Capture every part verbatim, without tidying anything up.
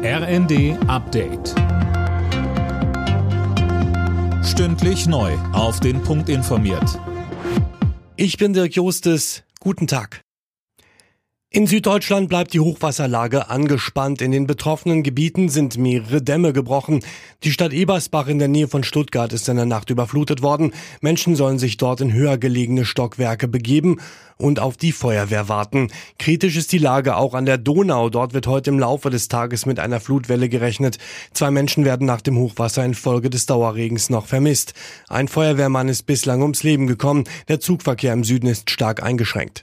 R N D Update. Stündlich neu auf den Punkt informiert. Ich bin Dirk Jostes. Guten Tag. In Süddeutschland bleibt die Hochwasserlage angespannt. In den betroffenen Gebieten sind mehrere Dämme gebrochen. Die Stadt Ebersbach in der Nähe von Stuttgart ist in der Nacht überflutet worden. Menschen sollen sich dort in höher gelegene Stockwerke begeben und auf die Feuerwehr warten. Kritisch ist die Lage auch an der Donau. Dort wird heute im Laufe des Tages mit einer Flutwelle gerechnet. Zwei Menschen werden nach dem Hochwasser infolge des Dauerregens noch vermisst. Ein Feuerwehrmann ist bislang ums Leben gekommen. Der Zugverkehr im Süden ist stark eingeschränkt.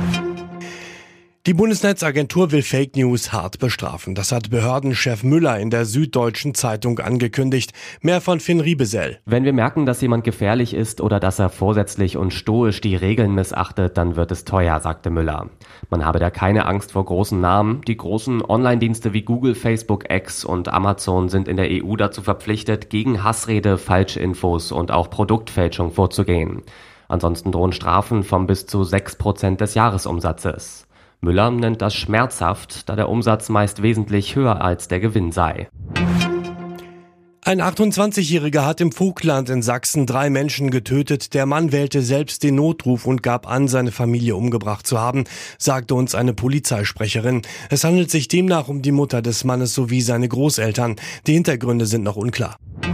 Die Bundesnetzagentur will Fake News hart bestrafen. Das hat Behördenchef Müller in der Süddeutschen Zeitung angekündigt. Mehr von Finn Riebesell. Wenn wir merken, dass jemand gefährlich ist oder dass er vorsätzlich und stoisch die Regeln missachtet, dann wird es teuer, sagte Müller. Man habe da keine Angst vor großen Namen. Die großen Online-Dienste wie Google, Facebook, X und Amazon sind in der E U dazu verpflichtet, gegen Hassrede, Falschinfos und auch Produktfälschung vorzugehen. Ansonsten drohen Strafen von bis zu sechs Prozent des Jahresumsatzes. Müller nennt das schmerzhaft, da der Umsatz meist wesentlich höher als der Gewinn sei. Ein achtundzwanzigjähriger hat im Vogtland in Sachsen drei Menschen getötet. Der Mann wählte selbst den Notruf und gab an, seine Familie umgebracht zu haben, sagte uns eine Polizeisprecherin. Es handelt sich demnach um die Mutter des Mannes sowie seine Großeltern. Die Hintergründe sind noch unklar.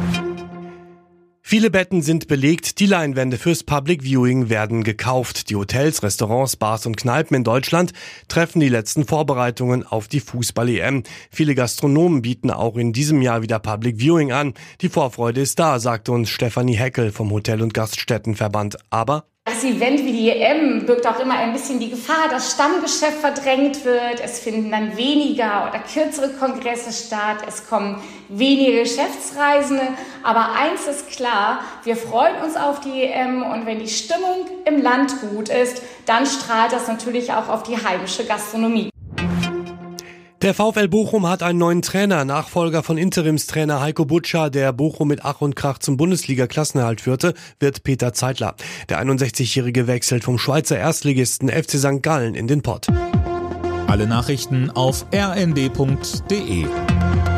Viele Betten sind belegt, die Leinwände fürs Public Viewing werden gekauft. Die Hotels, Restaurants, Bars und Kneipen in Deutschland treffen die letzten Vorbereitungen auf die Fußball-E M. Viele Gastronomen bieten auch in diesem Jahr wieder Public Viewing an. Die Vorfreude ist da, sagte uns Stefanie Heckel vom Hotel- und Gaststättenverband. Aber das Event wie die E M birgt auch immer ein bisschen die Gefahr, dass Stammgeschäft verdrängt wird. Es finden dann weniger oder kürzere Kongresse statt. Es kommen weniger Geschäftsreisende. Aber eins ist klar, wir freuen uns auf die E M und wenn die Stimmung im Land gut ist, dann strahlt das natürlich auch auf die heimische Gastronomie. Der VfL Bochum hat einen neuen Trainer. Nachfolger von Interimstrainer Heiko Butscher, der Bochum mit Ach und Krach zum Bundesliga-Klassenerhalt führte, wird Peter Zeitler. Der einundsechzigjährige wechselt vom Schweizer Erstligisten F C Sankt Gallen in den Pott. Alle Nachrichten auf r n d punkt d e.